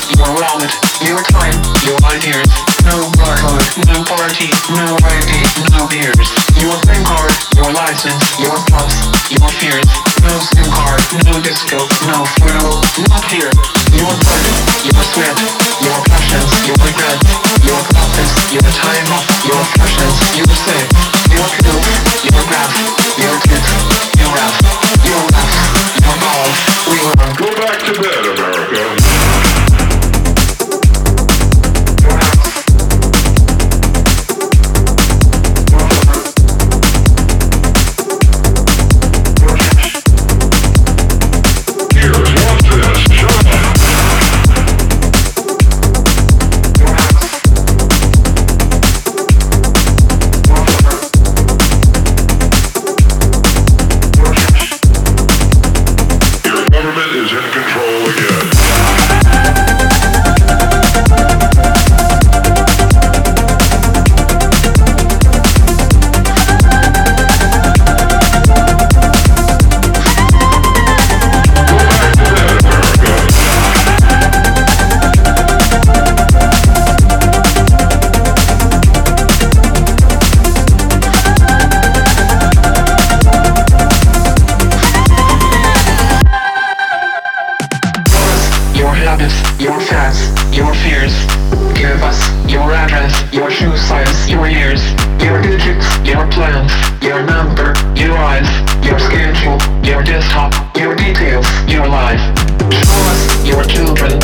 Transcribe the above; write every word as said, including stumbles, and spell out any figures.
your wallet, your time, your ideas. No barcode, no party, no I D, no beers. Your bank card, your license, your plus, your fears. No SIM card, no disco, no photo, not here. Your blood, your sweat, your passions, your regrets, your profits, your time, your fashions, your sex, your pills, your graph, your tits, your ass, your laughs, your balls. We run. Go back to bed, America. Your fats, your fears. Give us your address, your shoe size, your years, your digits, your plans, your number, your eyes, your schedule, your desktop, your details, your life. Show us your children,